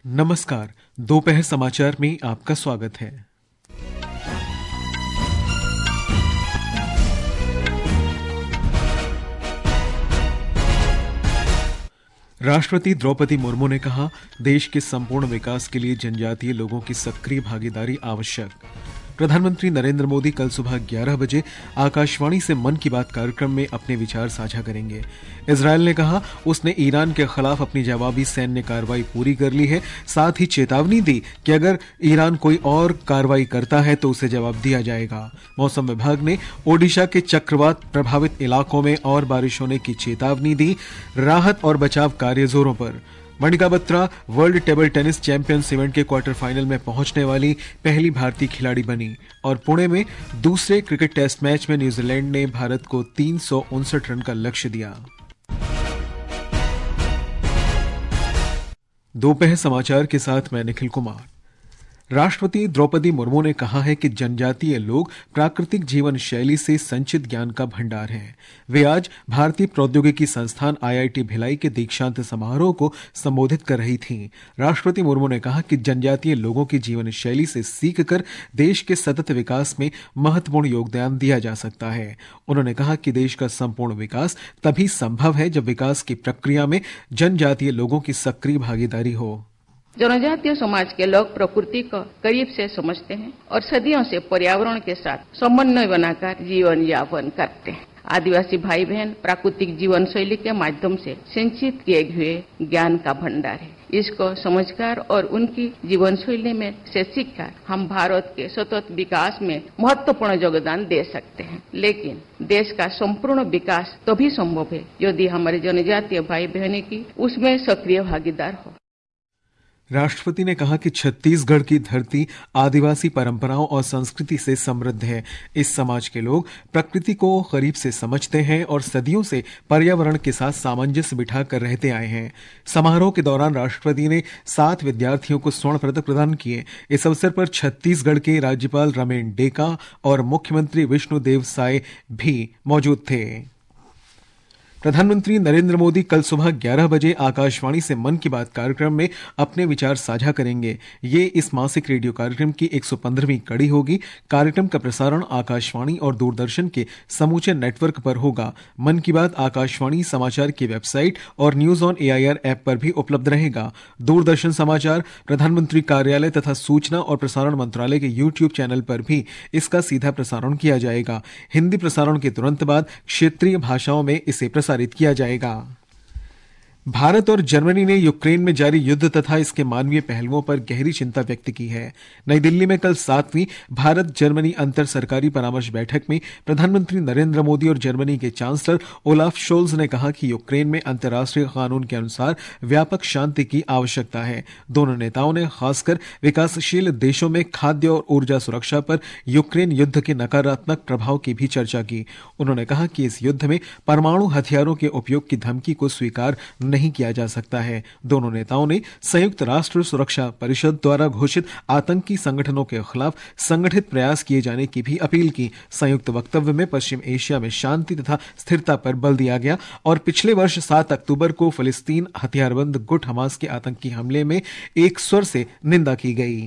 नमस्कार। दोपहर समाचार में आपका स्वागत है। राष्ट्रपति द्रौपदी मुर्मू ने कहा, देश के संपूर्ण विकास के लिए जनजातीय लोगों की सक्रिय भागीदारी आवश्यक। प्रधानमंत्री नरेंद्र मोदी कल सुबह 11 बजे आकाशवाणी से मन की बात कार्यक्रम में अपने विचार साझा करेंगे। इजरायल ने कहा उसने ईरान के खिलाफ अपनी जवाबी सैन्य कार्रवाई पूरी कर ली है। साथ ही चेतावनी दी कि अगर ईरान कोई और कार्रवाई करता है तो उसे जवाब दिया जाएगा। मौसम विभाग ने ओडिशा के चक्रवात प्रभावित इलाकों में और बारिश होने की चेतावनी दी। राहत और बचाव कार्य जोरों पर। Manika Batra world table tennis champions event के क्वार्टर फाइनल में पहुंचने वाली पहली भारतीय खिलाड़ी बनी। और पुणे में दूसरे क्रिकेट टेस्ट मैच में न्यूजीलैंड ने भारत को 359 रन का लक्ष्य दिया। दोपहर समाचार के साथ मैं निखिल कुमार। राष्ट्रपति द्रौपदी मुर्मू ने कहा है कि जनजातीय लोग प्राकृतिक जीवन शैली से संचित ज्ञान का भंडार हैं। वे आज भारतीय प्रौद्योगिकी संस्थान IIT भिलाई के दीक्षांत समारोह को संबोधित कर रही थीं। राष्ट्रपति मुर्मू ने कहा कि जनजातीय लोगों की जीवन शैली से सीखकर देश के सतत विकास में महत्वपूर्ण योगदान दिया जा सकता है। उन्होंने कहा कि देश का संपूर्ण विकास तभी संभव है जब विकास की प्रक्रिया में जनजातीय लोगों की सक्रिय भागीदारी हो। जनजातीय समाज के लोग प्रकृति को करीब से समझते हैं और सदियों से पर्यावरण के साथ समन्वय बनाकर जीवन यापन करते हैं। आदिवासी भाई बहन प्राकृतिक जीवन शैली के माध्यम से संचित किए हुए ज्ञान का भंडार है। इसको समझकर और उनकी जीवन शैली में से सीखकर हम भारत के सतत विकास में महत्वपूर्ण योगदान दे सकते हैं। लेकिन देश का संपूर्ण विकास तभी संभव है यदि हमारे जनजातीय भाई बहनों की उसमें सक्रिय भागीदार हो। राष्ट्रपति ने कहा कि छत्तीसगढ़ की धरती आदिवासी परंपराओं और संस्कृति से समृद्ध है। इस समाज के लोग प्रकृति को करीब से समझते हैं और सदियों से पर्यावरण के साथ सामंजस्य बिठाकर रहते आए हैं। समारोह के दौरान राष्ट्रपति ने 7 विद्यार्थियों को स्वर्ण पदक प्रदान किए। इस अवसर पर छत्तीसगढ़ के राज्यपाल रमेन डेका और मुख्यमंत्री विष्णुदेव साय भी मौजूद थे। प्रधानमंत्री नरेंद्र मोदी कल सुबह 11 बजे आकाशवाणी से मन की बात कार्यक्रम में अपने विचार साझा करेंगे। ये इस मासिक रेडियो कार्यक्रम की 115वीं कड़ी होगी। कार्यक्रम का प्रसारण आकाशवाणी और दूरदर्शन के समूचे नेटवर्क पर होगा। मन की बात आकाशवाणी समाचार की वेबसाइट और न्यूज ऑन AIR ऐप पर भी उपलब्ध रहेगा। दूरदर्शन समाचार, प्रधानमंत्री कार्यालय तथा सूचना और प्रसारण मंत्रालय के YouTube चैनल पर भी इसका सीधा प्रसारण किया जाएगा। हिंदी प्रसारण के तुरंत बाद क्षेत्रीय भाषाओं में इसे प्रसारित किया जाएगा। भारत और जर्मनी ने यूक्रेन में जारी युद्ध तथा इसके मानवीय पहलुओं पर गहरी चिंता व्यक्त की है। नई दिल्ली में कल 7वीं भारत जर्मनी अंतर सरकारी परामर्श बैठक में प्रधानमंत्री नरेंद्र मोदी और जर्मनी के चांसलर ओलाफ शोल्ज ने कहा कि यूक्रेन में अंतर्राष्ट्रीय कानून के अनुसार व्यापक शांति की आवश्यकता है। दोनों नेताओं ने खासकर विकासशील देशों में खाद्य और ऊर्जा सुरक्षा पर यूक्रेन युद्ध के नकारात्मक प्रभाव की भी चर्चा की। उन्होंने कहा कि इस युद्ध में परमाणु हथियारों के उपयोग की धमकी को स्वीकार नहीं किया जा सकता है। दोनों नेताओं ने संयुक्त राष्ट्र सुरक्षा परिषद द्वारा घोषित आतंकी संगठनों के खिलाफ संगठित प्रयास किए जाने की भी अपील की। संयुक्त वक्तव्य में पश्चिम एशिया में शांति तथा स्थिरता पर बल दिया गया और पिछले वर्ष 7 अक्टूबर को फिलिस्तीन हथियारबंद गुट हमास के आतंकी हमले में एक स्वर से निंदा की गई।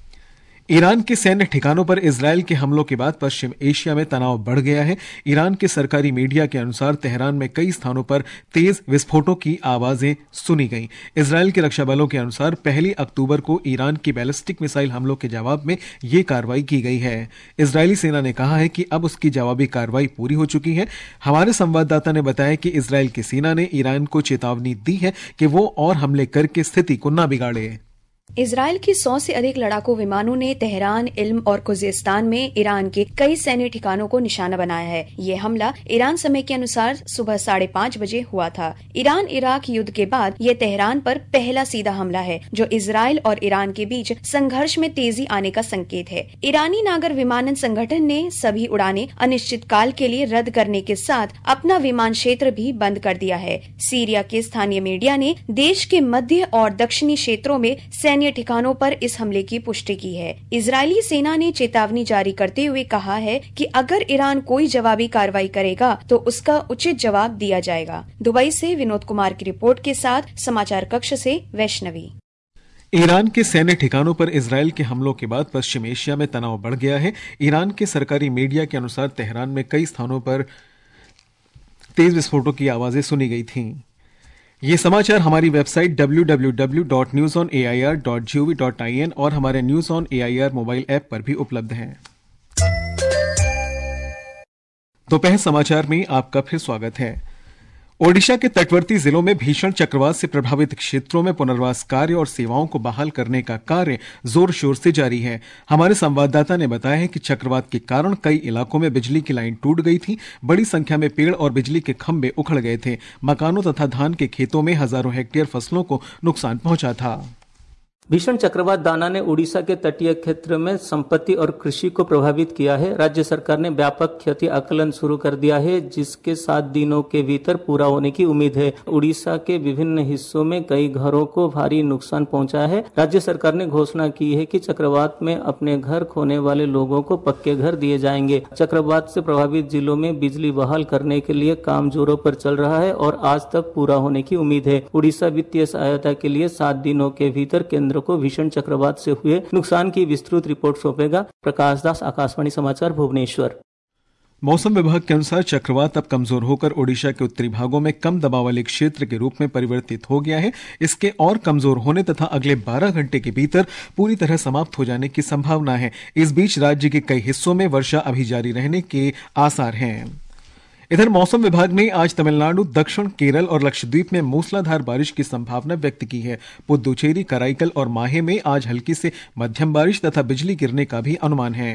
ईरान के सैन्य ठिकानों पर इजरायल के हमलों के बाद पश्चिम एशिया में तनाव बढ़ गया है। ईरान के सरकारी मीडिया के अनुसार तेहरान में कई स्थानों पर तेज विस्फोटों की आवाजें सुनी गईं। इजरायल के रक्षा बलों के अनुसार 1 अक्टूबर को ईरान की बैलिस्टिक मिसाइल हमलों के जवाब में ये कार्रवाई की गई है। इजरायली सेना ने कहा है कि अब उसकी जवाबी कार्रवाई पूरी हो चुकी है। हमारे संवाददाता ने बताया कि इजरायल की सेना ने ईरान को चेतावनी दी है कि वो और हमले करके स्थिति को न बिगाड़े। इजरायल की 100 से अधिक लड़ाकू विमानों ने तेहरान, इल्म और खुजेस्तान में ईरान के कई सैन्य ठिकानों को निशाना बनाया है। ये हमला ईरान समय के अनुसार सुबह 5:30 बजे हुआ था। ईरान इराक युद्ध के बाद ये तेहरान पर पहला सीधा हमला है, जो इजरायल और ईरान के बीच संघर्ष में तेजी आने का संकेत है। ईरानी नागर विमानन संगठन ने सभी उड़ानें अनिश्चित काल के लिए रद्द करने के साथ अपना विमान क्षेत्र भी बंद कर दिया है। सीरिया के स्थानीय मीडिया ने देश के मध्य और दक्षिणी क्षेत्रों में सैन्य ठिकानों पर इस हमले की पुष्टि की है। इजरायली सेना ने चेतावनी जारी करते हुए कहा है कि अगर ईरान कोई जवाबी कार्रवाई करेगा तो उसका उचित जवाब दिया जाएगा। दुबई से विनोद कुमार की रिपोर्ट के साथ समाचार कक्ष से वैष्णवी। ईरान के सैन्य ठिकानों पर इजरायल के हमलों के बाद पश्चिम एशिया में तनाव बढ़ गया है। ईरान के सरकारी मीडिया के अनुसार तेहरान में कई स्थानों पर तेज विस्फोटों की आवाजें सुनी गई थीं। ये समाचार हमारी वेबसाइट www.newsonair.gov.in और हमारे news on AIR mobile app पर भी उपलब्ध हैं। दोपहर समाचार में आपका फिर स्वागत है। ओडिशा के तटवर्ती जिलों में भीषण चक्रवात से प्रभावित क्षेत्रों में पुनर्वास कार्य और सेवाओं को बहाल करने का कार्य जोर शोर से जारी है। हमारे संवाददाता ने बताया है कि चक्रवात के कारण कई इलाकों में बिजली की लाइन टूट गई थी। बड़ी संख्या में पेड़ और बिजली के खंभे उखड़ गए थे। मकानों तथा धान के खेतों में हजारों हेक्टेयर फसलों को नुकसान पहुंचा था। भीषण चक्रवात दाना ने उड़ीसा के तटीय क्षेत्र में संपत्ति और कृषि को प्रभावित किया है। राज्य सरकार ने व्यापक क्षति आकलन शुरू कर दिया है, जिसके 7 दिनों के भीतर पूरा होने की उम्मीद है। उड़ीसा के विभिन्न हिस्सों में कई घरों को भारी नुकसान पहुंचा है। राज्य सरकार ने घोषणा की है कि चक्रवात में अपने घर खोने वाले लोगों को पक्के घर दिए जाएंगे। चक्रवात से प्रभावित जिलों में बिजली बहाल करने के लिए काम जोरों पर चल रहा है और आज तक पूरा होने की उम्मीद है। उड़ीसा वित्तीय सहायता के लिए 7 दिनों के भीतर केंद्र को भीषण चक्रवात से हुए नुकसान की विस्तृत रिपोर्ट सौंपेगा। प्रकाश दास, आकाशवाणी समाचार, भुवनेश्वर। मौसम विभाग के अनुसार चक्रवात अब कमजोर होकर ओडिशा के उत्तरी भागों में कम दबाव वाले क्षेत्र के रूप में परिवर्तित हो गया है। इसके और कमजोर होने तथा अगले 12 घंटे के भीतर पूरी तरह समाप्त हो जाने की संभावना है। इस बीच राज्य के कई हिस्सों में वर्षा अभी जारी रहने के आसार हैं। इधर मौसम विभाग ने आज तमिलनाडु, दक्षिण केरल और लक्षद्वीप में मूसलाधार बारिश की संभावना व्यक्त की है। पुद्दुचेरी, कराईकल और माहे में आज हल्की से मध्यम बारिश तथा बिजली गिरने का भी अनुमान है।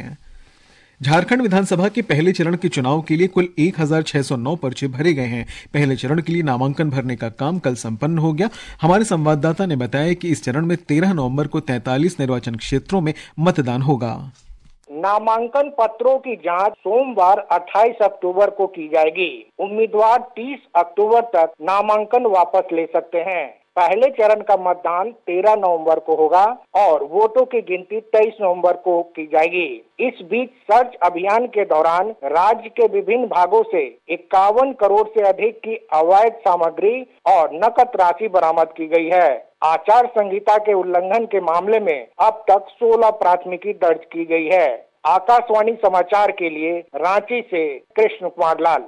झारखंड विधानसभा के पहले चरण के चुनाव के लिए कुल 1609 पर्चे भरे गए हैं। पहले चरण के लिए नामांकन भरने का काम कल संपन्न हो गया। हमारे संवाददाता ने बताया कि इस चरण में 13 नवंबर को 43 निर्वाचन क्षेत्रों में मतदान होगा। नामांकन पत्रों की जांच सोमवार 28 अक्टूबर को की जाएगी। उम्मीदवार 30 अक्टूबर तक नामांकन वापस ले सकते हैं। पहले चरण का मतदान 13 नवंबर को होगा और वोटों की गिनती 23 नवंबर को की जाएगी। इस बीच सर्च अभियान के दौरान राज्य के विभिन्न भागों से 51 करोड़ से अधिक की अवैध सामग्री और नकद राशि बरामद की गई है। आचार संहिता के उल्लंघन के मामले में अब तक 16 प्राथमिकी दर्ज की गई है। आकाशवाणी समाचार के लिए रांची से कृष्ण कुमार लाल।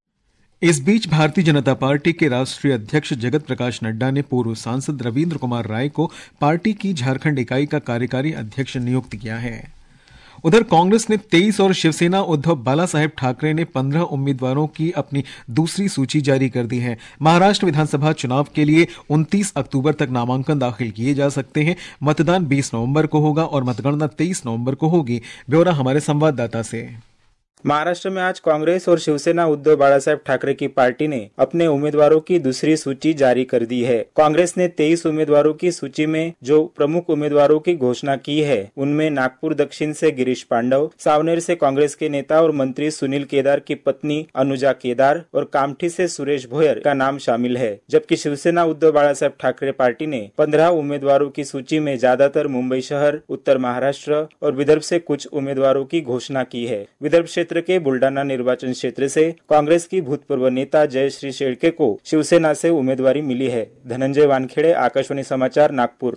इस बीच भारतीय जनता पार्टी के राष्ट्रीय अध्यक्ष जगत प्रकाश नड्डा ने पूर्व सांसद रविंद्र कुमार राय को पार्टी की झारखंड इकाई का कार्यकारी अध्यक्ष नियुक्त किया है। उधर कांग्रेस ने 23 और शिवसेना उद्धव बालासाहेब ठाकरे ने 15 उम्मीदवारों की अपनी दूसरी सूची जारी कर दी है। महाराष्ट्र विधानसभा चुनाव के लिए 29 अक्टूबर तक नामांकन दाखिल किए जा सकते हैं। मतदान 20 नवंबर को होगा और मतगणना 23 नवंबर को होगी। ब्यौरा हमारे संवाददाता से। महाराष्ट्र में आज कांग्रेस और शिवसेना उद्धव बालासाहेब ठाकरे की पार्टी ने अपने उम्मीदवारों की दूसरी सूची जारी कर दी है। कांग्रेस ने 23 उम्मीदवारों की सूची में जो प्रमुख उम्मीदवारों की घोषणा की है, उनमें नागपुर दक्षिण से गिरीश पांडव, सावनेर से कांग्रेस के नेता और मंत्री सुनील केदार की पत्नी अनुजा केदार और कामठी से सुरेश भोयर का नाम शामिल है। जबकि शिवसेना उद्धव बालासाहेब ठाकरे पार्टी ने 15 उम्मीदवारों की सूची में ज्यादातर मुंबई शहर, उत्तर महाराष्ट्र और विदर्भ से कुछ उम्मीदवारों की घोषणा की है। विदर्भ क्षेत्र के बुल्डाना निर्वाचन क्षेत्र से कांग्रेस की भूतपूर्व नेता जयश्री शेड़के को शिवसेना से उम्मीदवारी मिली है। धनंजय वानखेड़े, आकाशवाणी समाचार, नागपुर।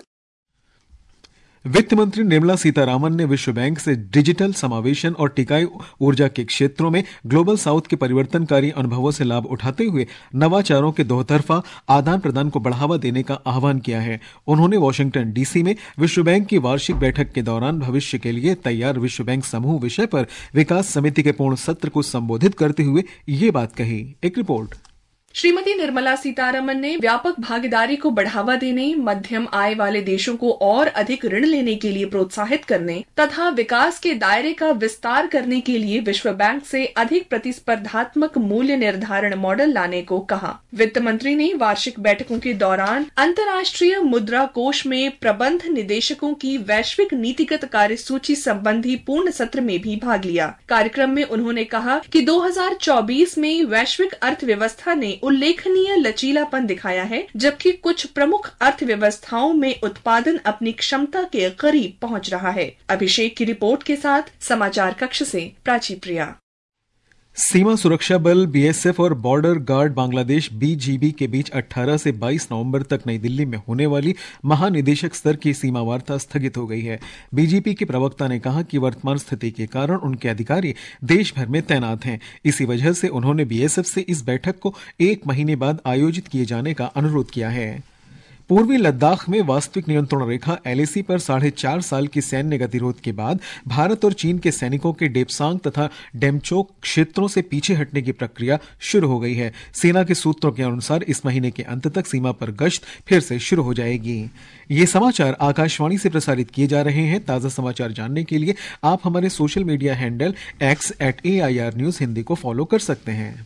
वित्त मंत्री निर्मला सीतारामन ने विश्व बैंक से डिजिटल समावेशन और टिकाऊ ऊर्जा के क्षेत्रों में ग्लोबल साउथ के परिवर्तनकारी अनुभवों से लाभ उठाते हुए नवाचारों के दोतरफा आदान प्रदान को बढ़ावा देने का आह्वान किया है। उन्होंने वॉशिंगटन डीसी में विश्व बैंक की वार्षिक बैठक के दौरान भविष्य के लिए तैयार विश्व बैंक समूह विषय पर विकास समिति के पूर्ण सत्र को संबोधित करते हुए ये बात कही। एक रिपोर्ट। श्रीमती निर्मला सीतारमन ने व्यापक भागीदारी को बढ़ावा देने, मध्यम आय वाले देशों को और अधिक ऋण लेने के लिए प्रोत्साहित करने तथा विकास के दायरे का विस्तार करने के लिए विश्व बैंक से अधिक प्रतिस्पर्धात्मक मूल्य निर्धारण मॉडल लाने को कहा। वित्त मंत्री ने वार्षिक बैठकों के दौरान अंतर्राष्ट्रीय मुद्रा कोष में प्रबंध निदेशकों की वैश्विक नीतिगत कार्यसूची संबंधी पूर्ण सत्र में भी भाग लिया। कार्यक्रम में उन्होंने कहा कि 2024 में वैश्विक अर्थव्यवस्था ने उल्लेखनीय लचीलापन दिखाया है, जबकि कुछ प्रमुख अर्थव्यवस्थाओं में उत्पादन अपनी क्षमता के करीब पहुंच रहा है। अभिषेक की रिपोर्ट के साथ समाचार कक्ष से प्राची प्रिया। सीमा सुरक्षा बल बीएसएफ और बॉर्डर गार्ड बांग्लादेश बीजीबी के बीच 18 से 22 नवंबर तक नई दिल्ली में होने वाली महानिदेशक स्तर की सीमा वार्ता स्थगित हो गई है। बीजेपी के प्रवक्ता ने कहा कि वर्तमान स्थिति के कारण उनके अधिकारी देश भर में तैनात हैं। इसी वजह से उन्होंने बीएसएफ से इस बैठक को 1 महीने बाद आयोजित किए जाने का अनुरोध किया है। पूर्वी लद्दाख में वास्तविक नियंत्रण रेखा एलएसी पर 4.5 साल की सैन्य गतिरोध के बाद भारत और चीन के सैनिकों के डेपसांग तथा डेमचोक क्षेत्रों से पीछे हटने की प्रक्रिया शुरू हो गई है। सेना के सूत्रों के अनुसार इस महीने के अंत तक सीमा पर गश्त फिर से शुरू हो जाएगी। ये समाचार आकाशवाणी से प्रसारित किए जा रहे हैं। ताजा समाचार जानने के लिए आप हमारे social media handle x@AIR News Hindi को फॉलो कर सकते हैं।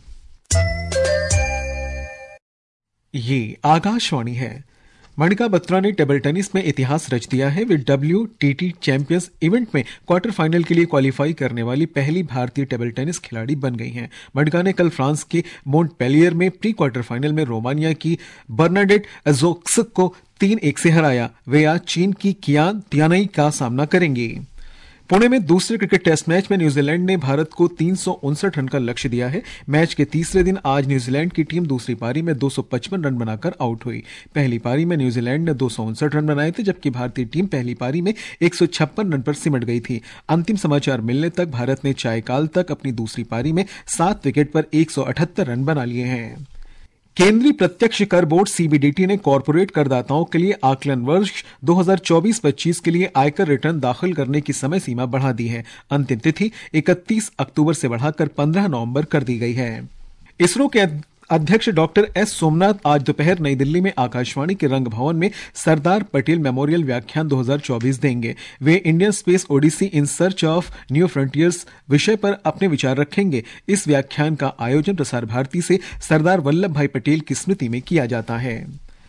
ये आकाशवाणी है। मणिका बत्रा ने टेबल टेनिस में इतिहास रच दिया है। वे WTT चैंपियंस इवेंट में क्वार्टर फाइनल के लिए क्वालिफाई करने वाली पहली भारतीय टेबल टेनिस खिलाड़ी बन गई हैं। मणिका ने कल फ्रांस के मोंटपेलियर में प्री क्वार्टर फाइनल में रोमानिया की बर्नाडेट अजोक्सक को 3-1 से हराया। वे आज चीन की कियान तियानई का सामना करेंगी। पुणे में दूसरे क्रिकेट टेस्ट मैच में न्यूजीलैंड ने भारत को 359 रन का लक्ष्य दिया है। मैच के तीसरे दिन आज न्यूजीलैंड की टीम दूसरी पारी में 255 रन बनाकर आउट हुई। पहली पारी में न्यूजीलैंड ने 259 रन बनाए थे, जबकि भारतीय टीम पहली पारी में 156 रन पर सिमट गई थी। अंतिम समाचार मिलने तक भारत ने चायकाल तक अपनी दूसरी पारी में 7 विकेट पर 178 रन बना लिए हैं। केंद्रीय प्रत्यक्ष कर बोर्ड सीबीडीटी ने कॉरपोरेट करदाताओं के लिए आकलन वर्ष 2024-25 के लिए आयकर रिटर्न दाखिल करने की समय सीमा बढ़ा दी है। अंतिम तिथि 31 अक्टूबर से बढ़ाकर 15 नवंबर कर दी गई है। इसरो के अध्यक्ष डॉक्टर एस सोमनाथ आज दोपहर नई दिल्ली में आकाशवाणी के रंग भवन में सरदार पटेल मेमोरियल व्याख्यान 2024 देंगे। वे Indian space odyssey in search of new frontiers विषय पर अपने विचार रखेंगे। इस व्याख्यान का आयोजन प्रसार भारती से सरदार वल्लभ भाई पटेल की स्मृति में किया जाता है।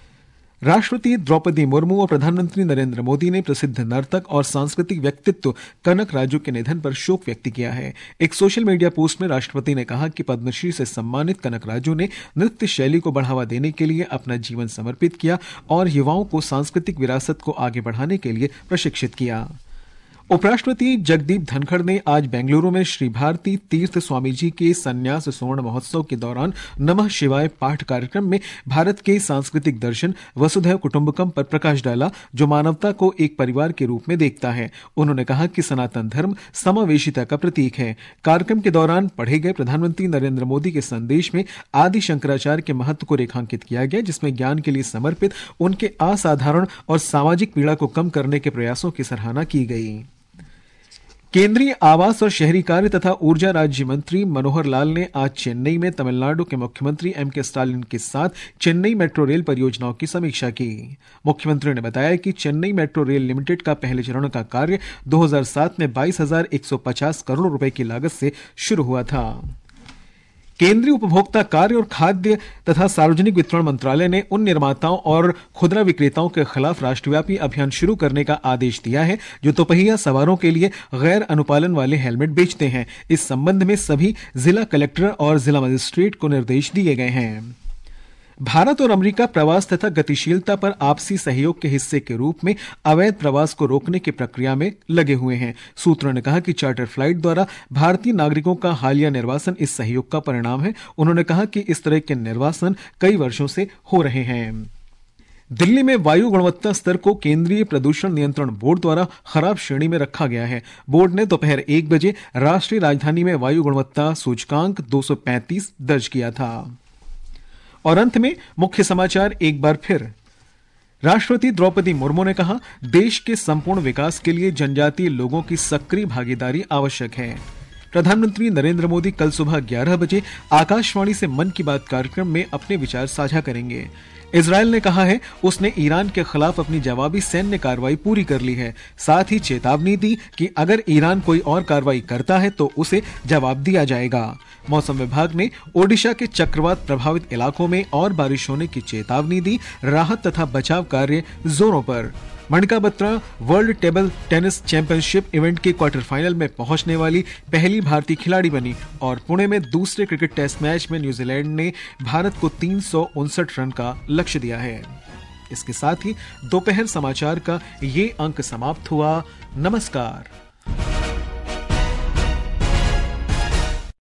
राष्ट्रपति द्रौपदी मुर्मू और प्रधानमंत्री नरेंद्र मोदी ने प्रसिद्ध नर्तक और सांस्कृतिक व्यक्तित्व कनक राजू के निधन पर शोक व्यक्त किया है। एक सोशल मीडिया पोस्ट में राष्ट्रपति ने कहा कि पद्मश्री से सम्मानित कनक राजू ने नृत्य शैली को बढ़ावा देने के लिए अपना जीवन समर्पित किया और युवाओं को सांस्कृतिक विरासत को आगे बढ़ाने के लिए प्रशिक्षित किया। उपराष्ट्रपति जगदीप धनखड़ ने आज बेंगलुरु में श्री भारती तीर्थ स्वामी जी के संन्यास स्वर्ण महोत्सव के दौरान नमः शिवाय पाठ कार्यक्रम में भारत के सांस्कृतिक दर्शन वसुधैव कुटुंबकम पर प्रकाश डाला, जो मानवता को एक परिवार के रूप में देखता है। उन्होंने कहा कि सनातन धर्म समावेशिता का प्रतीक है। कार्यक्रम के दौरान पढ़े गए प्रधानमंत्री नरेंद्र मोदी के संदेश में आदि शंकराचार्य के महत्व को रेखांकित किया गया, जिसमें ज्ञान के लिए समर्पित उनके असाधारण और सामाजिक पीड़ा को कम करने के प्रयासों की सराहना की गई। केंद्रीय आवास और शहरी कार्य तथा ऊर्जा राज्य मंत्री मनोहर लाल ने आज चेन्नई में तमिलनाडु के मुख्यमंत्री M.K. स्टालिन के साथ चेन्नई मेट्रो रेल परियोजनाओं की समीक्षा की। मुख्यमंत्री ने बताया कि चेन्नई मेट्रो रेल लिमिटेड का पहले चरण का कार्य 2007 में 22,150 करोड़ रुपए की लागत से शुरू हुआ था। केंद्रीय उपभोक्ता कार्य और खाद्य तथा सार्वजनिक वितरण मंत्रालय ने उन निर्माताओं और खुदरा विक्रेताओं के खिलाफ राष्ट्रव्यापी अभियान शुरू करने का आदेश दिया है जो दोपहिया सवारों के लिए गैर अनुपालन वाले हेलमेट बेचते हैं। इस संबंध में सभी जिला कलेक्टर और जिला मजिस्ट्रेट को निर्देश दिए गए हैं। भारत और अमेरिका प्रवास तथा गतिशीलता पर आपसी सहयोग के हिस्से के रूप में अवैध प्रवास को रोकने की प्रक्रिया में लगे हुए हैं। सूत्रों ने कहा कि चार्टर फ्लाइट द्वारा भारतीय नागरिकों का हालिया निर्वासन इस सहयोग का परिणाम है। उन्होंने कहा कि इस तरह के निर्वासन कई वर्षों से हो रहे हैं। दिल्ली में वायु गुणवत्ता स्तर को केंद्रीय प्रदूषण नियंत्रण बोर्ड द्वारा खराब श्रेणी में रखा गया है। बोर्ड ने दोपहर 1 बजे राष्ट्रीय राजधानी में वायु गुणवत्ता सूचकांक 235 दर्ज किया था। और अंत में मुख्य समाचार एक बार फिर। राष्ट्रपति द्रौपदी मुर्मू ने कहा, देश के संपूर्ण विकास के लिए जनजातीय लोगों की सक्रिय भागीदारी आवश्यक है। प्रधानमंत्री नरेंद्र मोदी कल सुबह 11 बजे आकाशवाणी से मन की बात कार्यक्रम में अपने विचार साझा करेंगे। इजरायल ने कहा है उसने ईरान के खिलाफ अपनी जवाबी सैन्य कार्रवाई पूरी कर ली है। साथ ही चेतावनी दी कि अगर ईरान कोई और कार्रवाई करता है तो उसे जवाब दिया जाएगा। मौसम विभाग ने ओडिशा के चक्रवात प्रभावित इलाकों में और बारिश होने की चेतावनी दी। राहत तथा बचाव कार्य जोरों पर। Manika Batra world table tennis championship event के क्वार्टर फाइनल में पहुंचने वाली पहली भारतीय खिलाड़ी बनी। और पुणे में दूसरे क्रिकेट टेस्ट मैच में न्यूजीलैंड ने भारत को 359 रन का लक्ष्य दिया है। इसके साथ ही दोपहर समाचार का ये अंक समाप्त हुआ। नमस्कार।